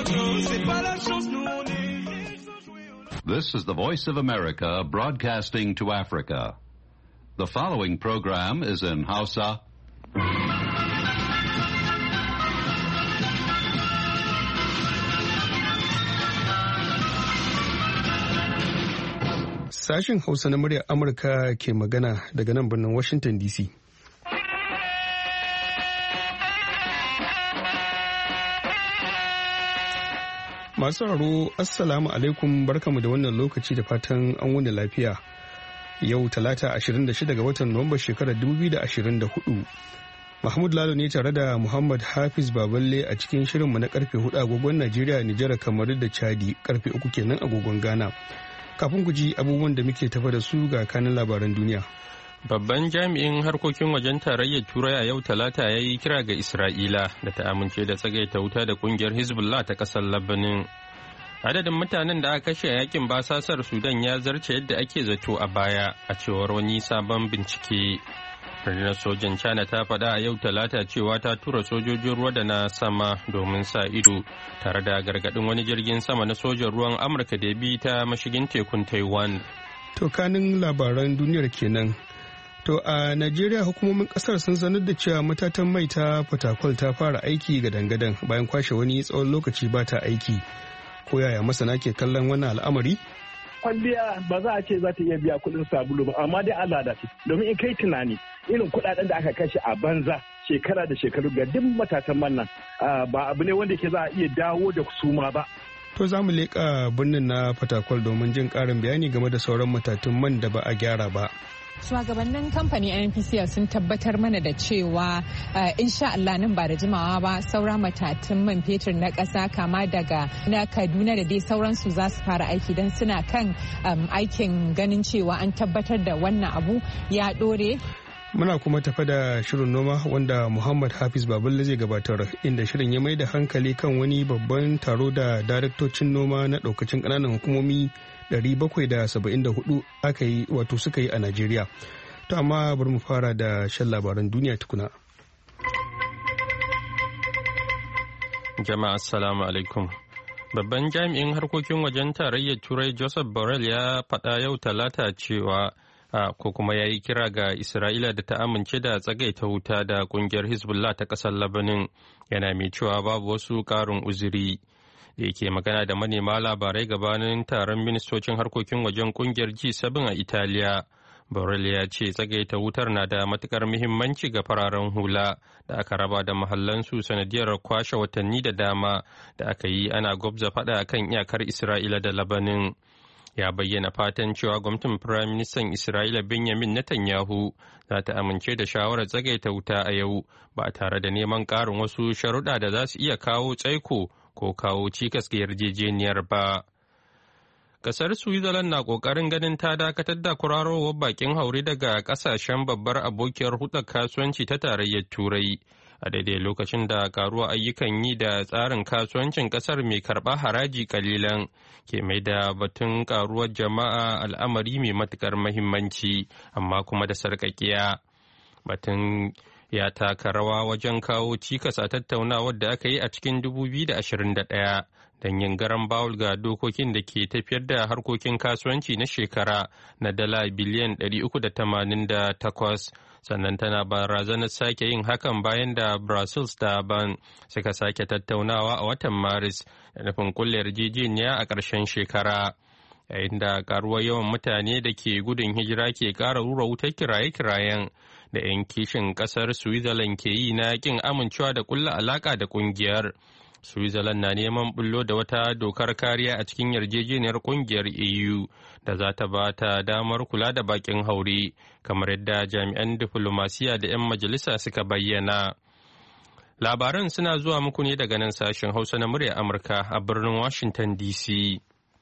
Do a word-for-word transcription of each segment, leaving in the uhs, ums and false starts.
This is the Voice of America broadcasting to Africa. The following program is in Hausa. Sashen Hausa na muryar Amurka ke magana daga nan birnin Washington D C. Masu sauraro Assalamu alaikum, barkamu da wannan lokaci da fatan an wuni lafiya. Yau Talata ashirin da shida ga watan Nuwamba shekarar dubu biyu da ashirin da hudu. Mahmud Lalo ne tare da Muhammad Hafiz Baballe a cikin shirinmu na karfe hudu agogon Najeriya, Nijar, Kamaru da Chadi, karfe uku kenan agogon Ghana. Kafin ku ji abubuwan da muke tafa da su ga kanin labaran duniya. Babban jami'in harkokin wajen tarayyar Turai a yau Talata ya yi kira ga Isra'ila da ta amince da tsagaita wuta da kungiyar Hezbollah ta ƙasar Labanin. Adadin mutanen da aka kashe a yakin basasar Sudan ya zarce yadda ake zato a baya, a cewar wani sabon bincike. Rundunar sojan China ta faɗa a yau Talata cewa ta tura sojojin ruwa da na sama domin sa ido, tare da gargaɗin wani jirgin sama na sojan ruwan Amurka da bi ta mashigin tekun Taiwan. To kanin labaran duniyar kenan. To a Najeriya hukumomin kasar sun sanar da cewa matatan mai ta Fatakwal ta fara aiki ga dangadan bayan kwashe wani tsawon lokaci ba ta aiki. Ko yaya masana ke kallon wannan al'amari? Kwalliya ba za a ce za ta iya biya kuɗin sabulu ba, amma dai Allah da su. Domin in kai tunani irin kuɗaɗen da aka kashe a banza shekara da shekaru ga duk matatan man nan ba abu ne wanda ke za a iya dawo da suma ba. To za mu leƙa birnin na Fatakwal domin jin ƙarin bayani game da sauran matatun man da ba a gyara ba. Shugabannin kamfanin N P C L sun tabbatar mana da cewa insha Allah nan ba da jimawa ba saura matatun man fetur na ƙasa kama daga na Kaduna da dai sauransu za su fara aiki don suna kan aikin ganin cewa an tabbatar da wannan abu ya ɗore. Muna kuma tafa da shirin noma wanda Muhammad Hafiz Baballe zai gabatar, inda shirin ya mai da hankali kan wani babban taro da daraktocin noma na ɗaukacin ƙananan hukumomi ɗari bakwai da saba'in da hudu aka yi wato suka yi a Najeriya. To amma bari mu fara da shan labaran duniya tukuna. Jama'a assalamu alaikum. Babban jami'in harkokin wajen tarayyar Turai Joseph Borrell ya faɗa yau Talata cewa ko kuma ya yi kira ga Isra'ila da ta amince da tsagaita wuta da kungiyar Hezbollah ta ƙasar Labanin, yana mai cewa babu wasu ƙarin uzuri. Da yake magana da manema labarai gabanin taron ministocin harkokin wajen kungiyar G bakwai a Italiya, Borrell ya ce tsagaita wutar na da matukar muhimmanci ga fararen hula da aka raba da mahallansu sanadiyar kwashe watanni da dama da aka yi ana gwabza fada kan iyakar Isra'ila da Labanin. Ya bayyana fatan cewa gwamnatin Firayim Ministan Isra'ila Benjamin Netanyahu za ta amince da shawarar tsagaita wuta a yau ba tare da neman ƙarin wasu sharuɗa da za su iya kawo tsaiko ko kawo cikas ga yarjejeniyar ba. Kasar Switzerland na ƙoƙarin ganin ta dakatar da kurarowar bakin haure daga ƙasashen babbar abokiyar hudar kasuwanci ta tarayyar Turai. A daidai lokacin da karuwa ayyukan yi da tsarin kasuwancin kasar mai karɓa haraji kalilan ke mai da batun karuwar jama'a al'amari mai matukar mahimmanci amma kuma da sarƙaƙiya. Batun ya taka rawa wajen kawo cikas a tattaunawar da aka yi a cikin dubu biyu da ashirin da ɗaya don yin garan bawul ga dokokin da ke tafiyar da harkokin kasuwanci na shekara na dala biliyan ɗari uku da tamanin da takwas. Sannan tana barazanar sake yin hakan bayan da Brussels da Ban suka sake tattaunawa a watan Maris da nufin kulle yarjejeniya a ƙarshen shekara. Yayin da karuwar yawan mutane da ke gudun hijira ke ƙara rura wutar kiraye-kirayen da 'yan kishin ƙasar Switzerland ke yi na ƙin amincewa da ƙulla alaƙa da ƙungiyar. Switzerland na neman bullo da wata dokar kariya a cikin yarjejeniyar kungiyar E U da za ta ba ta damar kula da bakin haure, kamar yadda jami'an diflomasiya da 'yan majalisa suka bayyana. Labaran suna zuwa muku ne daga nan sashen Hausa na muryar Amurka a birnin Washington D C.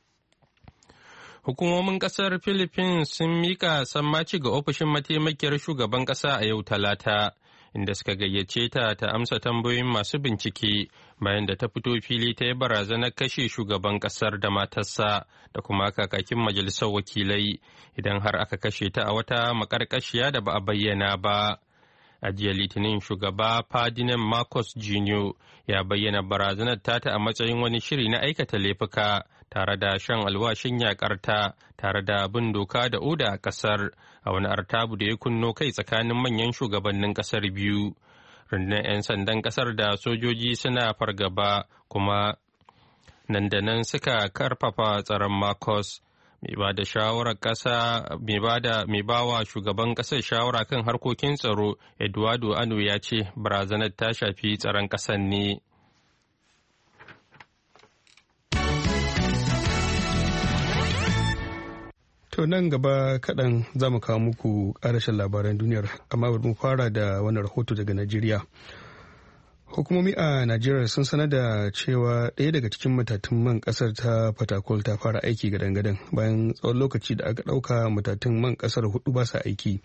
Hukumomin kasar Philippines sun mika sammaci ga ofishin mataimakiyar shugaban kasa a yau Talata, inda suka gayyace ta ta amsa tambayoyin masu bincike bayan da ta fito fili ta yi barazanar kashe shugaban kasar da matarsa da kuma kakakin majalisar wakilai idan har aka kashe ta a wata makarkashiya da ba a bayyana ba. A jiya Litinin shugaba Ferdinand Marcos Junior ya bayyana barazanar tata a matsayin wani shiri na aikata laifuka tare da shan alwashin yakarta tare da bin doka da oda a kasar a wani artabu da ya kunno kai tsakanin manyan shugabannin kasar biyu. Rundunar 'yan sandan kasar da sojoji suna fargaba kuma nan da nan suka karfafa tsaron Marcos. Mai ba da shawarar kasa mai ba wa shugaban kasar shawara kan harkokin tsaro Eduardo Ano ya ce barazanar ta shafi tsaron kasar ne. To nan gaba kaɗan za mu kawo muku ƙarashin labaran duniyar, amma bari mu fara da wani rahoto daga Najeriya. Hukumomi a Najeriya sun sanar da cewa ɗaya daga cikin matatun man ƙasar ta Fatakwal ta fara aiki gadan-gadan bayan tsawon lokaci da aka ɗauka matatun man ƙasar hudu ba sa aiki.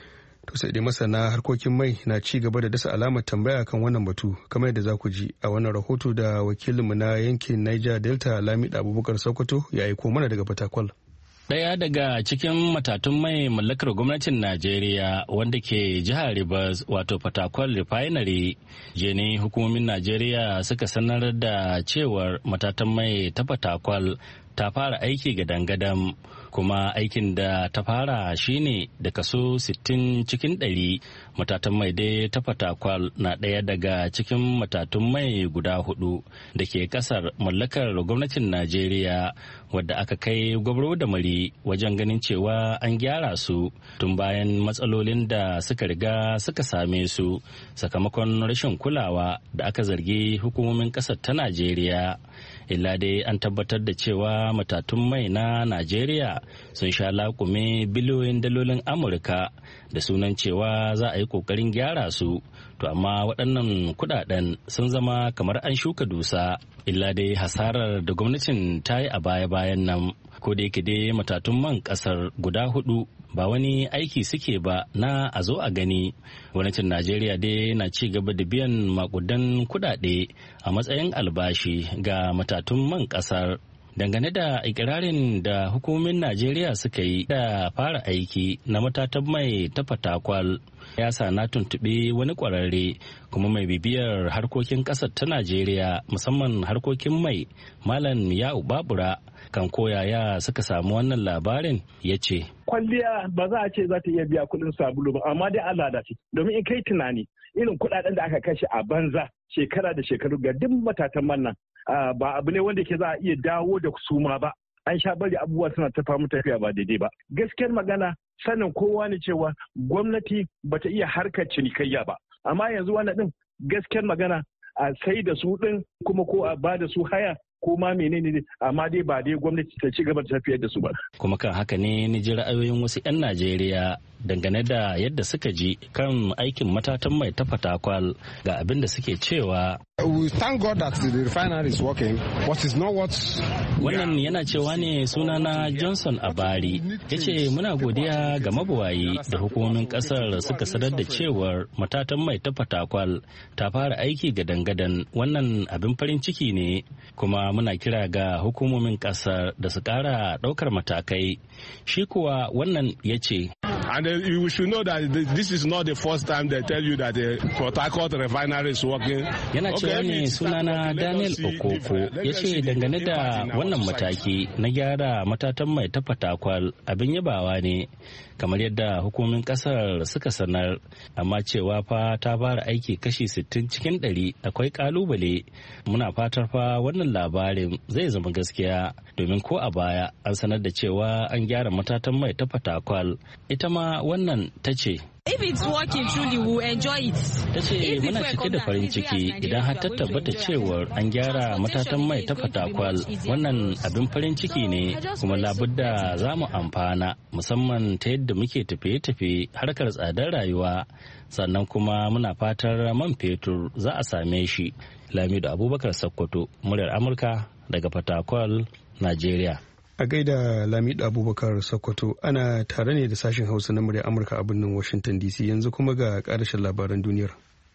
To sai dai masana harkokin mai na ci gaba da dasa alamar tambaya kan wannan batu, kamar yadda za ku ji a wannan rahoto da wakilinmu na yankin Niger Delta Lamida Abubakar Sokoto ya aiko mana daga Fatakwal. Ɗaya daga cikin matatun mai mallakar gwamnatin Najeriya wanda ke jihar Rivers wato Fatakwal Refinery, jene hukumomin Najeriya suka sanar da cewar matatan mai ta Fatakwal ta fara aiki gadan-gadan, kuma aikin da ta fara shine da kaso sittin cikin ɗari. Matatan mai dai ta Fatakwal na ɗaya daga cikin matatun mai guda hudu da ke kasar mallakar gwamnatin Najeriya wadda aka kai gwabro da mari wajen ganin cewa an gyara su tun bayan matsalolin da suka riga suka same su sakamakon rashin kulawa da aka zargi hukumomin kasar ta Najeriya. Illa dai an tabbatar da cewa matatun mai na Najeriya sun sha laƙume biliyoyin dalolin Amurka da sunan cewa za a yi ƙoƙarin gyara su, to amma waɗannan kuɗaɗen sun zama kamar an shuka dusa. Illa dai hasarar da gwamnatin ta yi a baya-bayan nan, ko da yake dai matatun man ƙasar guda hudu ba wani aiki suke ba na a zo a gani. Gwamnatin Najeriya dai na ci gaba da biyan makudan kuɗaɗe a matsayin albashi ga matatun man ƙasar. Dangane da ikirarin da hukumomin Najeriya suka yi da fara aiki na matatan mai ta Fatakwal, ya sa na tuntuɓi wani ƙwararre kuma mai bibiyar harkokin ƙasar ta Najeriya musamman harkokin mai, Malam Ya'u Babura, kan koyaya suka samu wannan labarin. Ya ce kwalliya ba za a ce za ta iya biya kuɗin sabulu ba, amma dai Allah da ce, domin in kai tunani irin kuɗaɗen da aka kashe a banza shekara da shekaru ga duk matatan man nan ba abu ne wanda ke za a iya dawo da su ma ba. An sha bari abubuwa suna ta famu tafiya ba daidai ba. Gaskiyar magana sanin kowa ne cewa gwamnati bata iya harkar cinikayya ba, amma yanzu wannan din gaskiyar magana a sai da su din kuma ko a ba da su haya ko ma menene ne, amma dai ba dai gwamnati ta ci gaba da tafiyar da su ba. Kuma kan haka ne ni ji ra'ayoyin wasu 'yan Najeriya dangane da yadda suka ji kan aikin matatan mai ta Fatakwal, ga abin da suke cewa. We thank God that the refinery is working, but it's not what. Wannan yana cewa ne sunana Johnson Abari, ya ce muna godiya ga mabuwayi da hukumomin kasar suka sanar da cewar matatan mai ta Fatakwal ta fara aiki gadan-gadan. Wannan abin farin ciki ne, kuma muna kira ga hukumomin kasar da su kara daukar matakai. Shi kuwa wannan ya ce. And uh, you should know that this is not the first time they tell you that the Port Harcourt refinery is working. Yana cewa ne sunana Daniel Okoko, ya ce dangane da wannan mataki na gyara matatan mai ta Fatakwal abin yabawa ne, kamar yadda hukumomin kasar suka sanar, amma cewa fa ta fara aiki kashi sittin cikin ɗari akwai kalubale. Muna fatar fa wannan labarin zai zama gaskiya, domin ko a baya an sanar da cewa an gyara matatan mai ta Fatakwal. Ita ma wannan ta ce. If it's working truly, we'll enjoy it. Ta ce muna cike da farin ciki idan har ta tabbata cewar an gyara matatan mai ta Fatakwal. Wannan abin farin ciki ne, kuma labudda za mu amfana, musamman ta yadda muke tafiye-tafiye harkar tsadar rayuwa. Sannan kuma muna fatar man fetur za a same shi. Lamido Abubakar Sokoto, muryar Amurka daga Fatakwal, Najeriya. A gaida Lamido Abubakar Sokoto, ana tare ne da sashen Hausa na murya Amurka a birnin Washington D C. Yanzu kuma ga ƙarashin labaran duniyar.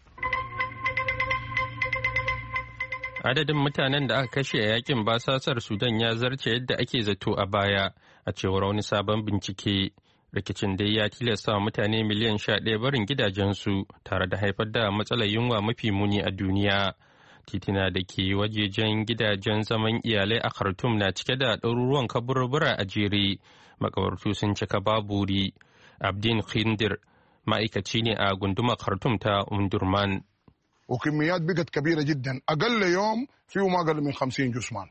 Adadin mutanen da aka kashe a yakin basasar Sudan ya zarce yadda ake zato a baya, a cewar wani sabon bincike. rikicin dai ya tilasta mutane miliyan sha ɗaya barin gidajensu tare da haifar da matsalar yunwa mafi muni a duniya. Titina da ke wajejen gidajen zaman iyalai a Khartoum na cike da ɗaruruwan kaburbura a jere, makabartu sun cika baburi. Abdin Khindir ma'aikaci ne a gundumar Khartoum ta Umdurman. وكميات بقت كبيرة جدا أقل يوم فيه ما أقل من خمسين جثمان.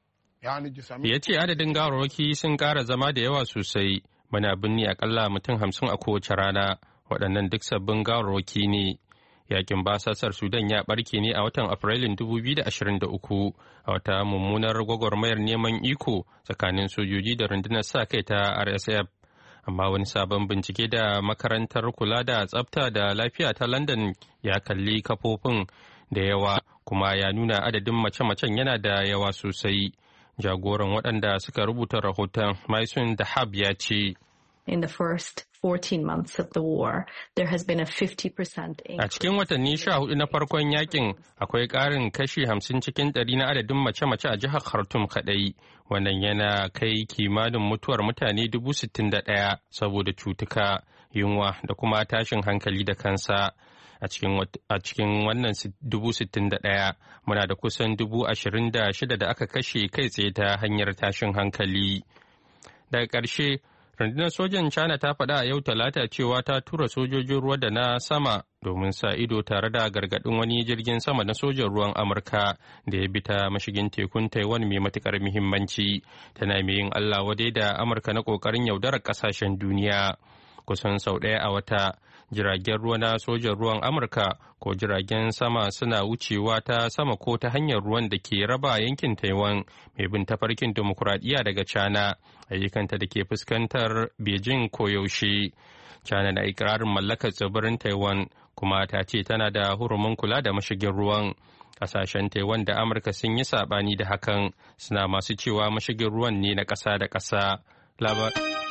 Ya ce adadin gawarwaki sun ƙara zama da yawa sosai, muna binne akalla mutum hamsin a kowace rana, waɗannan duk sabbin gawarwaki ne. Yakin basasar Sudan ya ɓarke ne a watan Afrilun dubu biyu da ashirin da uku a wata mummunar gwagwarmayar neman iko tsakanin sojoji da rundunar sa kai ta R S F. Amma wani sabon bincike da makarantar kula da tsafta da lafiya ta London ya kalli kafofin da yawa kuma ya nuna adadin mace-macen yana da yawa sosai. Jagoran waɗanda suka rubuta rahoton Maisun Dahab ya ce, In the first fourteen months of the war, there has been a fifty percent increase. A cikin watanni sha hudu na farkon yakin akwai ƙarin kashi hamsin cikin ɗari na adadin mace-mace a jihar Khartoum kaɗai. Wannan yana kai kimanin mutuwar mutane dubu sittin da ɗaya saboda cutuka, yunwa da kuma tashin hankali da kansa. A cikin wannan dubu sittin da ɗaya muna da kusan dubu ashirin da shida da aka kashe kai tsaye ta hanyar tashin hankali. Daga ƙarshe, rundunar sojan China ta faɗa a yau talata cewa ta tura sojojin ruwa da na sama domin sa ido tare da gargaɗin wani jirgin sama na sojan ruwan Amurka da ya bi ta mashigin tekun Taiwan mai matuƙar muhimmanci. Tana mai yin Allah wadai da Amurka na ƙoƙarin yaudarar ƙasashen duniya. Kusan sau ɗaya a wata, jiragen ruwa na sojan ruwan Amurka ko jiragen sama suna wucewa ta sama ko ta hanyar ruwan da ke raba yankin Taiwan mai bin tafarkin dimokuraɗiyya daga China, ayyukanta da ke fuskantar Beijing koyaushe. China na ikirarin mallakar tsibirin Taiwan kuma ta ce tana da hurumin kula da mashigin ruwan. Ƙasashen Taiwan da Amurka sun yi saɓani da hakan, suna masu cewa mashigin ruwan ne na ƙasa da ƙasa. Labar.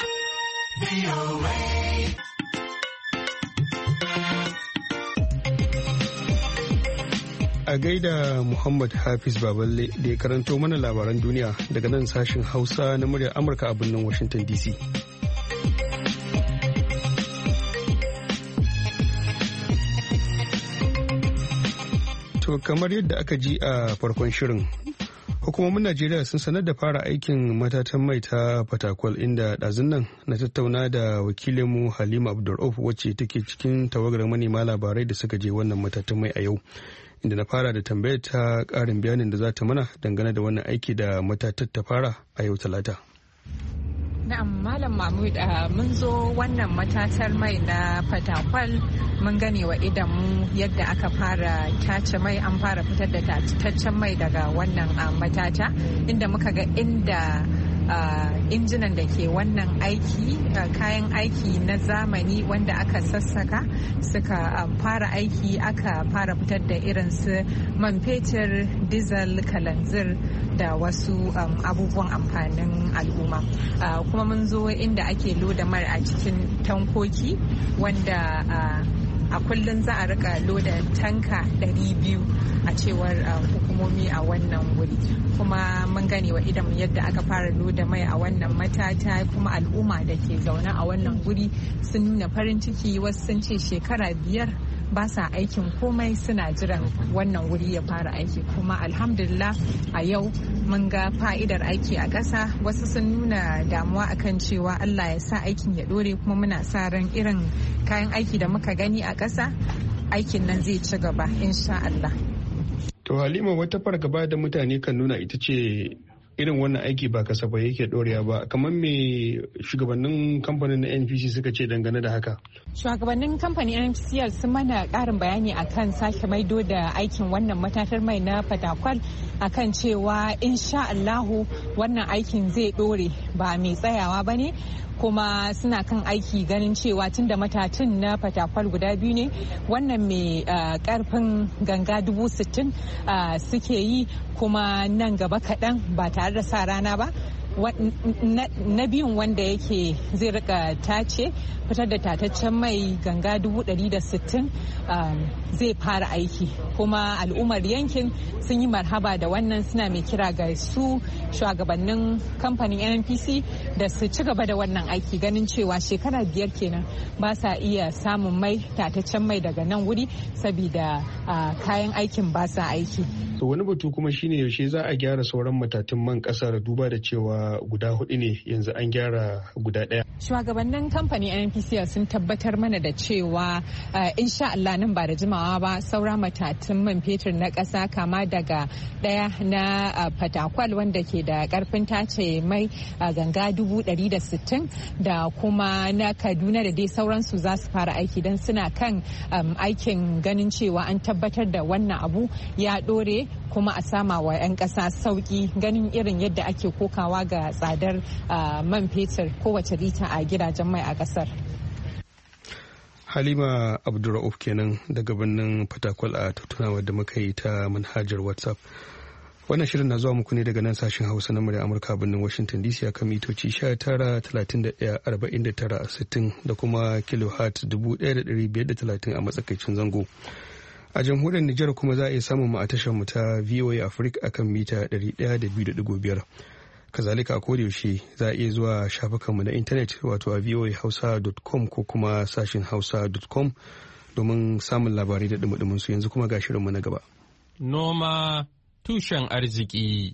A gaida Muhammad Hafiz Baballe da ya karanto mana labaran duniya daga nan sashen Hausa na muryar Amurka a birnin Washington D C. To kamar yadda aka ji a farkon shirin, hukumomin Najeriya sun sanar da fara aikin matatan mai ta Fatakwal, inda ɗazun nan na tattauna da wakilinmu Halima Abdulrauf wacce take cikin tawagar manema labarai da suka je wannan matatan mai a yau, inda na fara da tambayar ta ƙarin bayanin da za ta mana dangane da wannan aiki da matatar ta fara a yau Talata. Na'am Malam Mahmud, mun zo wannan matatar mai na Fatakwal, mun gane wa idanmu yadda aka fara tace mai, an fara fitar da tataccen mai daga wannan matata, inda muka ga inda Uh, injinan da ke wannan aiki, uh, kayan aiki na zamani wanda aka sassaka suka um, fara aiki, aka fara fitar da irin su man fetur, diesel, kalanzir da wasu um, abubuwan amfanin al'umma. Uh, kuma mun zo inda ake loda mai a cikin tankoki wanda uh, a kullum za a rika loda tanka ɗari biyu a cewar hukumomi a wannan wuri, kuma mun gane wa idan yadda aka fara loda mai a wannan matata, kuma al'umma da ke zaune a wannan wuri sun nuna farin ciki. Wasu sun ce shekara biyar ba sa aikin komai, suna jiran wannan wuri ya fara aiki, kuma alhamdulillah a yau mun ga fa'idar aiki a ƙasa. Wasu sun nuna damuwa akan cewa Allah ya sa aikin ya dore, kuma muna sa ran irin kayan aiki da muka gani a ƙasa aikin nan zai ci gaba insha Allah. To Halima, wata fargaba da mutane kan nuna ita ce irin wannan aiki ba kasafai yake dorewa ba, kamar me shugabannin kamfanin na N P C suka ce dangane da haka? Shugabannin kamfanin N P C sun mana karin bayani akan sake maido da aikin wannan matatar mai na Fatakwal, akan cewa insha Allahu wannan aikin zai dore, ba mai tsayawa ba ne, kuma suna kan aiki ganin cewa tun da matatun na Fatakwal guda biyu ne, wannan mai karfin ganga dubu sittin suke yi, kuma nan gaba kaɗan ba tare da sa rana ba na biyun wanda yake zai rika tace fitar da tataccen mai ganga dubu ɗari da sittin zai fara aiki, kuma al'ummar yankin sun yi marhaba da wannan, suna mai kira ga su shugabannin kamfanin N N P C da su ci gaba da wannan aiki, ganin cewa shekara biyar kenan ba sa iya samun mai tataccen mai daga nan wuri saboda kayan aikin ba sa aiki. To wani batu kuma shine yaushe za a gyara sauran matatun man kasar, duba da cewa guda hudu ne yanzu an gyara guda daya. Shugabannin kamfanin N N P C sun tabbatar mana da cewa insha Allah nan ba da jimawa ba saura matatun man fetur na kasa, kama daga daya na Fatakwal wanda ke da karfin tace mai ganga dubu ɗari da sittin da kuma na Kaduna da dai sauransu za su fara aiki don suna kan aikin ganin cewa an tabbatar da wannan abu ya dore kuma a sama wa 'yan ƙasa sauƙi, ganin irin yadda ake kokawa ga tsadar man fetur kowace lita a gidajen mai a ƙasar. Halima Abdulra'uf kenan daga birnin Fatakwal a tattaunawa da muka yi ta manhajar WhatsApp. Wannan shirin na zuwa muku ne daga nan sashen Hausa na murya Amurka birnin Washington D C akan mitoci sha tara talatin da ɗaya arba'in da tara sittin da kuma kilohertz dubu ɗaya da ɗari biyar da talatin a matsakaicin zango. A jamhuriyar Nijar kuma za a iya samun mu a tashar mu ta V O A Africa akan mita ɗari ɗaya da biyu da ɗigo biyar. Kazalika a kodayaushe za a iya zuwa shafukanmu na intanet wato a voa hausa dot com ko kuma sashin hausa dot com domin samun labarai da dumudumin su. Yanzu kuma ga shirinmu na gaba. Noma tushen arziki.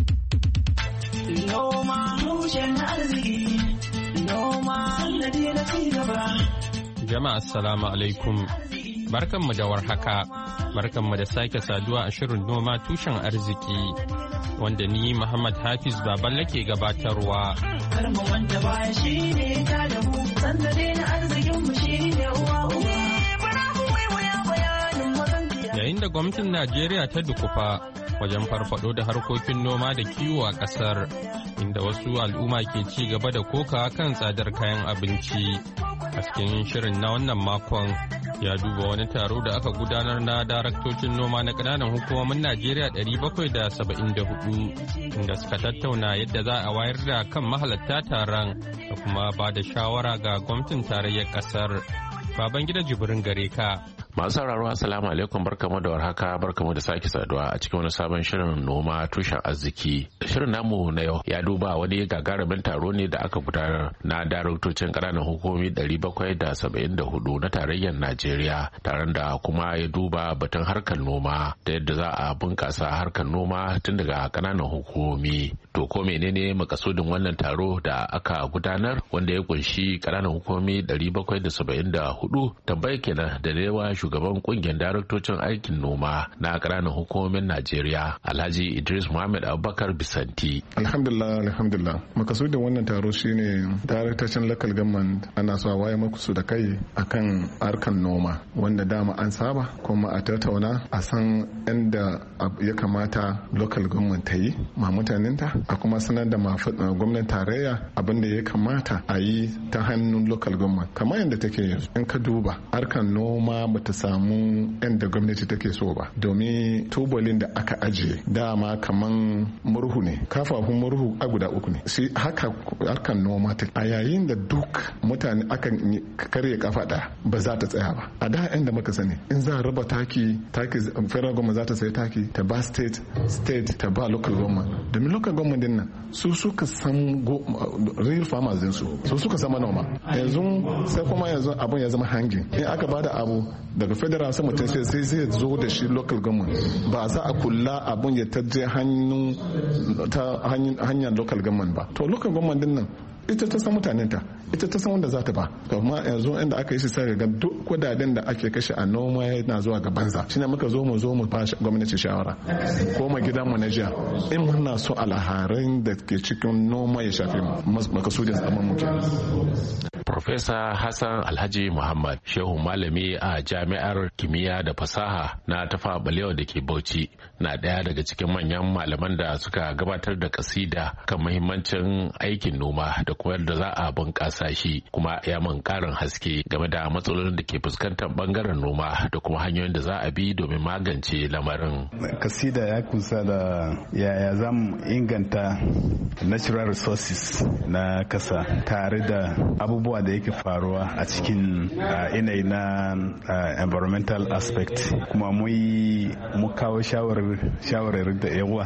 Noma tushen arziki. Noma sannadi na ci gaba. Jama'a assalamu alaikum. Barkanmu da warhaka. Barkanmu da sake saduwa a shirin noma tushen arziki wanda ni Muhammad Hafiz Baballe ke gabatarwa. Karma wanda baya shi ne ta da mu, sannadi na arzikin mu shi ne uwa uwa. Yayin da gwamnatin Najeriya ta dukufa wajen farfado da harkokin noma da kiwo a ƙasar, inda wasu al'umma ke ci gaba da kokawa kan tsadar kayan abinci. A cikin shirin na wannan makon ya duba wani taro da aka gudanar na daraktocin noma na ƙananan hukumomin Najeriya ɗari bakwai da saba'in da hudu, inda suka tattauna yadda za a wayar da kan mahalatta taron da kuma ba da shawara ga gwamnatin tarayyar ƙasar. Babangida Jibrin gare ka. Masu sauraro assalamu alaikum, barkamu da warhaka, barkamu da sake saduwa a cikin wani sabon shirin noma tushen arziki. Shirin namu na yau ya duba wani gagarumin taro ne da aka gudanar na daraktocin ƙananan hukumomi ɗari bakwai da saba'in da hudu na tarayyar Najeriya, taron da kuma ya duba batun harkar noma da yadda za a bunƙasa harkar noma tun daga ƙananan hukumomi. To ko menene makasudin wannan taro da aka gudanar wanda ya kunshi ƙananan hukumomi ɗari bakwai da saba'in da hudu? Tambayar kenan da yawa shugaban kungiyar daraktocin aikin noma na ƙananan hukumomin Najeriya, Alhaji Idris Muhammad Abubakar Bisanti. Alhamdulillah, alhamdulillah. Makasudin wannan taro shine daraktocin local government ana so a waye muku da kai akan harkar noma wanda dama an saba, kuma a tattauna a san inda ya kamata local government ta yi ma mutanenta, a kuma sanar da gwamnatin tarayya abin da ya kamata a yi ta hannun local government. Kamar yadda take yanzu, in ka duba harkar noma bata samu yadda gwamnati take so ba, domin tubalin da aka ajiye dama kaman murhu ne, kafafun murhu a guda uku ne. Shi haka harkar noma ta, a yayin da duk mutane akan karye kafa ɗaya ba za ta tsaya ba. A da inda muka sani in za a raba taki taki federal government za ta sai taki ta ba state state ta ba local government, domin local government din nan su suka san real farmers din su su suka san manoma. Yanzu sai kuma yanzu abun ya zama hangin, in aka bada abu daga federal sai mutum sai sai zai zo da shi local government, ba za a kula abun ya ta je hannun ta hanyar local government ba. To local government din nan ita ta san mutanenta, ita ta san wanda za ta ba. Amma yanzu inda aka yi shi sai ga duk kudaden da ake kashe a noma yana zuwa ga banza. Shine muka zo mu zo mu ba gwamnati shawara ko ma gidan mu na jiya, in muna so alharin da ke cikin noma ya shafe mu, makasudin zaman mu kenan. Profesa Hassan Alhaji Muhammad, shehu malami a Jami'ar Kimiyya da Fasaha na Tafawa Balewa da ke Bauchi, na ɗaya daga cikin manyan malaman da suka gabatar da kasida kan muhimmancin aikin noma da kuma yadda za a bunƙasa shi, kuma ya mun ƙarin haske game da matsalolin da ke fuskantar bangaren noma da kuma hanyoyin da za a bi domin magance lamarin. Kasida ya kusa da yaya za mu inganta natural resources na kasa tare da abubuwa da yake faruwa a cikin yanayi na environmental aspect, kuma mu kawo shawarar da yawa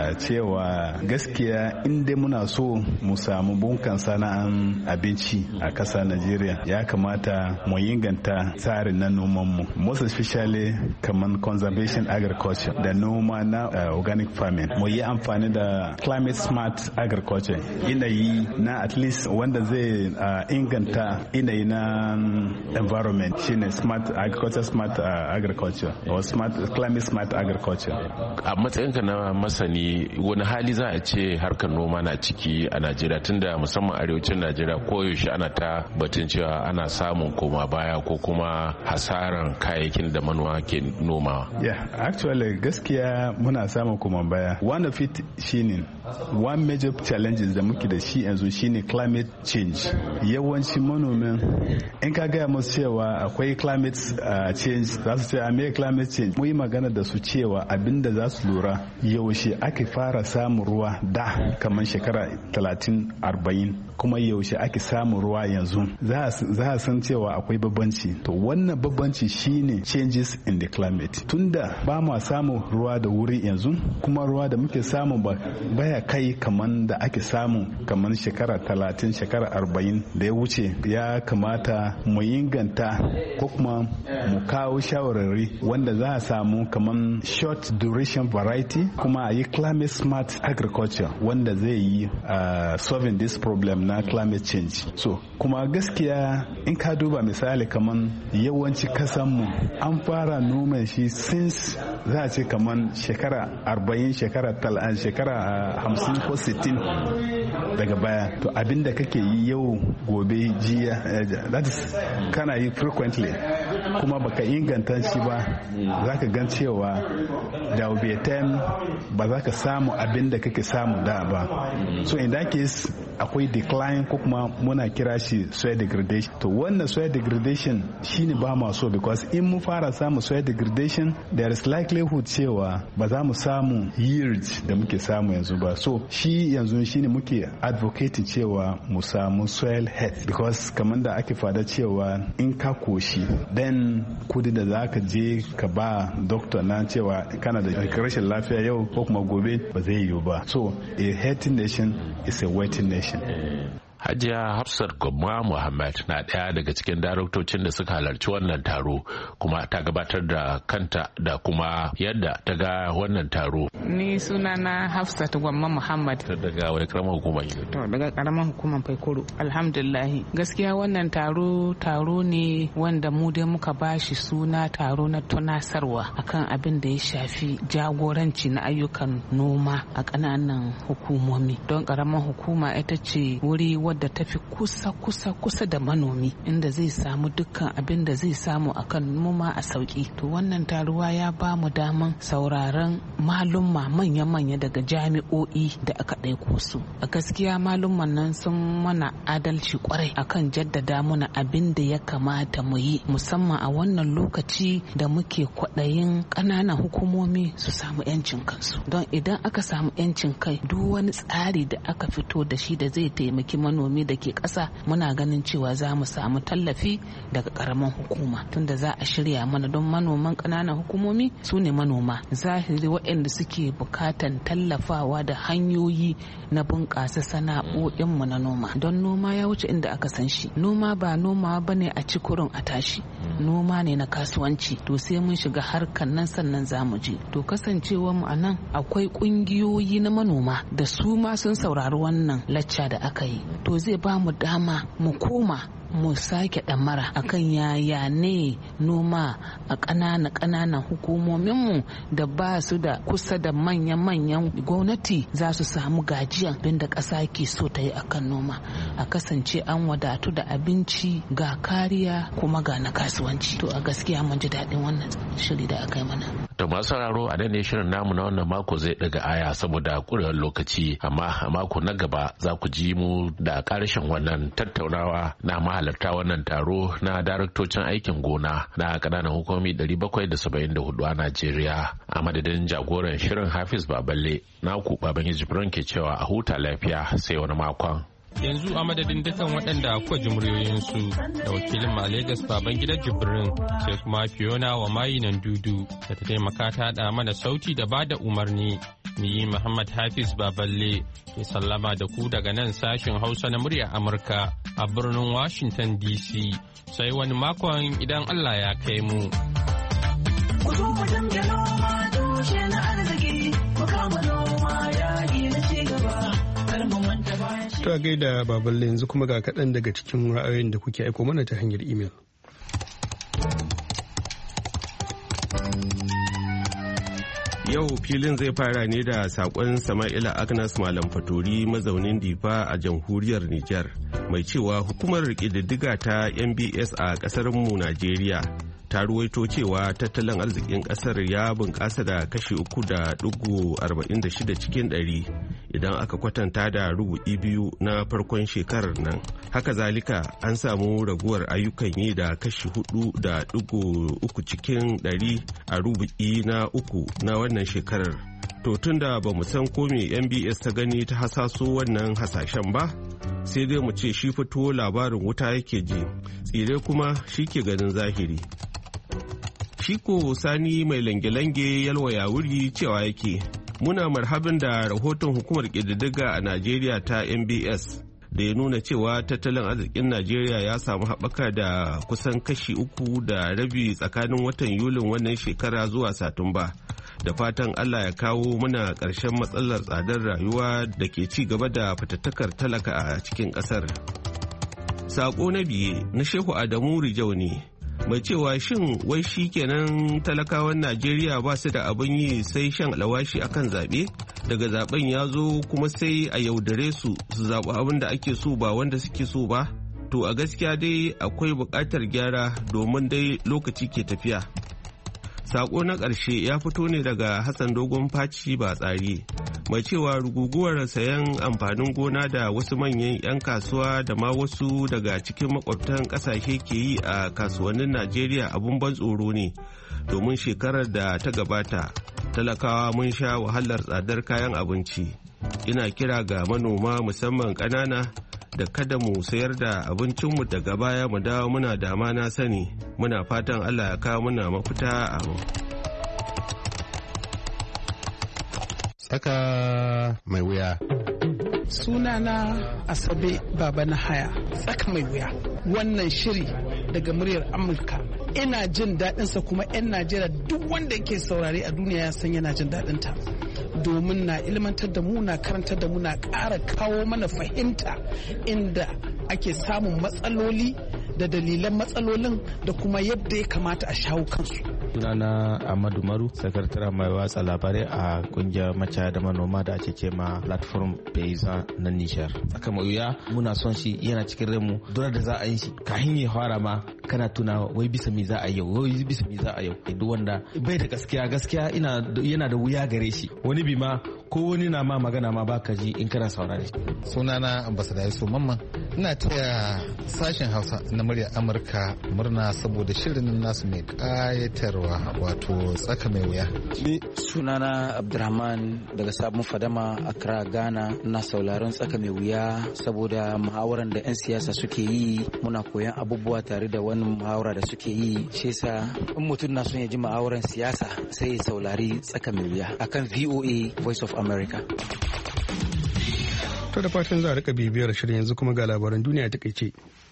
cewa gaskiya inda muna so mu samu bunkan sana'an abinci a kasa Najeriya ya kamata mu inganta tsarin na nomanmu, most especially kamar conservation agriculture da noma na uh, organic farming. Mu yi amfani da climate smart agriculture, yanayi na at least wanda zai uh, inganta yanayi na um, environment shine smart agriculture, smart uh, agriculture or smart climate smart agriculture. A matsayinka na masani, wani hali za a ce harkar noma na ciki a Najeriya, tunda musamman arewacin Najeriya koyaushe ana ta batun cewa ana samun koma baya ko kuma hasaran kayayyakin da manoma ke noma? Yeah, actually gaskiya muna samun koma baya. One of it shine one major challenges da muke da shi yanzu shine climate change. Yawanci manomin in ka gaya musu cewa akwai climate uh, change za su ce a me climate change. Mu yi magana da su cewa abinda za su lura yaushe ake fara samun ruwa da kamar shekara talatin arba'in, kuma yaushe ake samun ruwa yanzu za a san cewa akwai babbanci. To wannan babbanci shine changes in the climate. Tunda ba mu samu ruwa da wuri yanzu, kuma ruwa da muke samu ba baya kai kaman da ake samu kaman shekara talatin shekara arba'in da ya wuce. Ya kamata mu inganta ko kuma mu kawo shawarari wanda za a samu kaman short duration variety, kuma a yi climate smart agriculture wanda zai yi uh, solving this problem na climate change. So kuma gaskiya in ka duba misali kaman yawanci kasanmu an fara noma shi since za a ce kaman shekara arba'in shekara tal'an shekara hamsin ko sittin daga baya. To abinda kake yi yau gobe jiya, that is kana yi frequently, kuma baka inganta shi ba, za ka gan cewa da will be a time ba za ka samu abinda kake samu da ba. So in that case akwai decline ko kuma muna kira shi soil degradation. To wannan soil degradation shine ba ma so, because in mu fara samu soil degradation there is likelihood cewa ba za mu samu yield da muke samu yanzu ba. So shi yanzu shine muke advocating cewa mu samu soil health, because kamar da ake fada cewa in ka koshi then kudi da za ka je ka ba doctor na cewa kana da rashin lafiya yau ko kuma gobe ba zai yiwu ba. So a healthy nation is a wealthy nation. Hajiya Hafsat Gwamma Muhammad na ɗaya daga cikin daraktocin da suka halarci wannan taro, kuma ta gabatar da kanta da kuma yadda ta ga wannan taro. Ni sunana Hafsat Gwamma Muhammad. Daga wani karamar hukuma? To daga karamar hukumar Faikoro. Alhamdulillah. Gaskiya wannan taro taro ne wanda mu dai muka bashi suna taro na tunasarwa akan abin da ya shafi jagoranci na ayyukan noma a ƙananan hukumomi. Don karamar hukuma ita ce wuri wadda ta fi kusa kusa kusa da manomi, inda zai samu dukkan abin da zai samu akan noma a sauki. To wannan taruwa ya ba mu daman sauraron malumma manya-manya daga jami'o'i da aka ɗaiko su. A gaskiya malumman nan sun mana adalci kwarai akan jaddada muna abin da ya kamata mu yi, musamman a wannan lokaci da muke kwaɗayin ƙananan hukumomi su samu 'yancin kansu. Don idan aka samu 'yancin kai, duk wani tsari da aka fito da shi da zai taimaki manomi da ke ƙasa, muna ganin cewa za mu samu tallafi daga ƙaramin hukuma, tunda za a shirya mana. Don manoman ƙananan hukumomi su ne manoma zahiri waɗanda suke bukatan tallafawa da hanyoyi na bunƙasa sana'o'inmu na noma. Don noma ya wuce inda aka san shi. Noma ba noma ba ne a ci kurin a tashi, noma ne na kasuwanci. To sai mun shiga harkar nan sannan za mu je. To kasancewa mu a nan akwai ƙungiyoyi na manoma da su ma sun saurari wannan lacca da aka yi. To zai ba mu dama mu koma mu sake ɗamara akan yaya ne noma a ƙanana ƙananan hukumominmu da ba su da kusa da manya-manyan gwamnati za su samu gajiya don da ƙasa ke so ta yi akan noma, a kasance an wadatu da abinci ga kariya kuma ga na kasuwanci. To a gaskiya mun ji daɗin wannan shiri da aka yi mana. To masu sauraro a nan ne shirin namu na wannan mako zai daga aya saboda kurewar lokaci, amma a mako na gaba za ku ji mu da karshen wannan tattaunawa na mahalarta wannan taro na daraktocin aikin gona na kananan hukumomi ɗari bakwai da saba'in da hudu a Najeriya. A madadin jagoran shirin Hafiz Baballe, naku Baban Jibrin ke cewa a huta lafiya sai wani makon. Yanzu a madadin dukkan waɗanda kuka ji muryoyinsu da wakilin a Legas baban gidan Jibrin sai kuma Fiona wa mayi nan dudu da ta taimaka ta haɗa mana sauti da ba da umarni. Ni Muhammad Hafiz Baballe ke sallama da ku daga nan sashen Hausa na muryar Amurka a birnin Washington D C. Sai wani makon idan Allah ya kai mu. Ta gaida Baballe, yanzu kuma ga kaɗan daga cikin ra'ayoyin da kuke aiko mana ta hanyar imel. Yau filin zai fara ne da sakon Sama'ila Agnes Malam Fatori mazaunin Difa a jamhuriyar Nijar mai cewa hukumar ƙididdiga ta N B S a ƙasar mu Najeriya ta ruwaito cewa tattalin arzikin ƙasar ya bunƙasa da kashi uku da ɗigo arba'in da shida cikin ɗari idan aka kwatanta da rubu'i biyu na farkon shekarar nan. Haka zalika an samu raguwar ayyukan yi da kashi hudu da ɗigo uku cikin ɗari a rubu'i na uku na wannan shekarar. To tun da ba mu san ko me N B S ta gani ta hasaso wannan hasashen ba, sai dai mu ce shi fito labarin wuta yake ji, tsire kuma shi ke ganin zahiri. Shiko Sani mai lange-lange yalwaya wuri cewa yake muna marhabin da rahoton hukumar ƙididdiga a Najeriya ta N B S da ya nuna cewa tattalin arzikin Najeriya ya samu haɓaka da kusan kashi uku da rabi tsakanin watan Yulin wannan shekara zuwa Satumba. Da fatan Allah ya kawo muna ƙarshen matsalar tsadar rayuwa da ke ci gaba da fatattakar talaka a cikin ƙasar. Saƙo na biye na Shehu Adamu Rijau ne. Mai cewa shin wai shi kenan talakawan Najeriya ba su da abin yi sai shan alawashi akan zaɓe? Daga zaɓen ya zo kuma sai a yaudare su su zaɓi abin da ake so ba wanda suke so ba? To a gaskiya dai akwai buƙatar gyara domin dai lokaci ke tafiya. Sako na ƙarshe ya fito ne daga Hassan Dogon Faci ba tsari. Mai cewa ruguguwar sayan amfanin gona da wasu manyan 'yan kasuwa da ma wasu daga cikin makwabtan ƙasashe ke yi a kasuwannin Najeriya abun ban tsoro ne. Domin shekarar da ta gabata, talakawa mun sha wahalar tsadar kayan abinci. Ina kira ga manoma musamman ƙanana da kada mu sayar da abincinmu daga baya mu dawo muna dama na sani. Muna fatan Allah ya kawo muna mafita a mu. Tsaka mai wuya. Sunana Asabe Baba na Haya. Tsaka mai wuya. Wannan shiri daga muryar Amurka ina jin daɗinsa kuma 'yan Najeriya duk wanda yake saurare a duniya ya san yana jin daɗinta. Domin na ilmantar da mu na karantar da mu na ƙara kawo mana fahimta inda ake samun matsaloli da dalilan matsalolin da kuma yadda ya kamata a shawo kansu. Sunana Ahmadu Maru, sakataren mai watsa labarai a kungiyar macaya da manoma da ake ce ma platform Paysan na Nijar. Tsaka mai wuya muna son shi yana cikin ranmu dole da za a yi shi kahin ya fara ma kana tuna wai bisa me za a yau wai bisa me za a yau duk wanda bai da gaskiya gaskiya ina yana da wuya gare shi wani bi ma ko wani na ma magana ma baka ji in kana saurare. Sunana Ambassador Yusuf Mamman, ina taya sashen Hausa na muryar Amurka murna saboda shirin nasu mai kayatarwa wato tsaka mai wuya. Sunana Abdurrahman daga Sabon Fadama, Accra, Ghana. Na sauraron tsaka mai wuya saboda muhawaran da 'yan siyasa suke yi, muna koyan abubuwa tare da wani muhawara da suke yi. Shi yasa in mutum na son ya ji muhawaran siyasa sai ya saurari tsaka mai wuya akan V O A Voice of America. To da fatan za a rika bibiyar shirin, yanzu kuma ga labaran duniya ta kaice.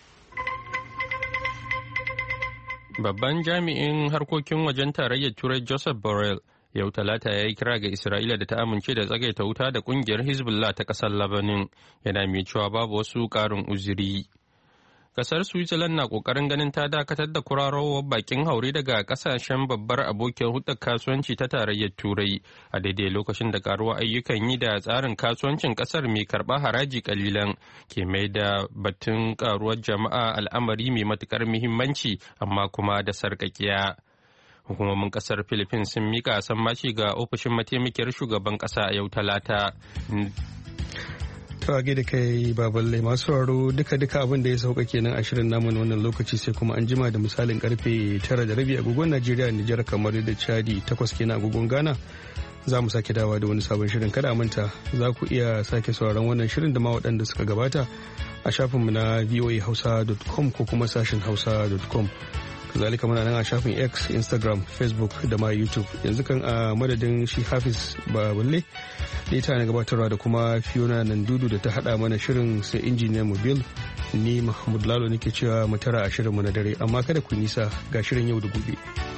Babban jami'in harkokin wajen tarayyar Turai Joseph Borrell yau talata ya yi kira ga Isra'ila da ta amince da tsagaita wuta da kungiyar Hezbollah ta kasar Lebanon, yana mai cewa babu wasu ƙarin uzuri. Kasar Switzerland na kokarin ganin ta dakatar da kurarowar bakin haure daga kasashen babbar abokiyar hudar kasuwanci ta tarayyar Turai a daidai lokacin da karuwa ayyukan yi da tsarin kasuwancin kasar mai karba haraji kalilan ke mai da batun karuwar jama'a al'amari mai matukar muhimmanci amma kuma da sarkakiya. hukumomin kasar philippines sun mika sammaci ga ofishin mataimakiyar shugaban kasa a yau talata. Kawage da kai baballe masu sauraro duka-duka abin da ya sauka kenan a shirin namu na wannan lokaci sai kuma an jima da misalin karfe tara da rabi agogon Najeriya, Nijar, kamar da Chadi, takwas kenan agogon Ghana. Za mu sake dawa da wani sabon shirin. Kada a manta za ku iya sake sauraron wannan shirin da ma waɗanda suka gabata a shafinmu na voa hausa dot com ko kuma sashin hausa dot com. Kazalika muna nan a shafin X, Instagram, Facebook da ma YouTube. Yanzu kan a madadin shi Hafiz Baballe da ita na gabatarwa da kuma Fiona Nandudu da ta hada mana shirin sai injiniyan mu Bill. Ni Mahmud Lalo nake cewa mu tara a shirin mu na dare amma kada ku nisa ga shirin yau da gobe.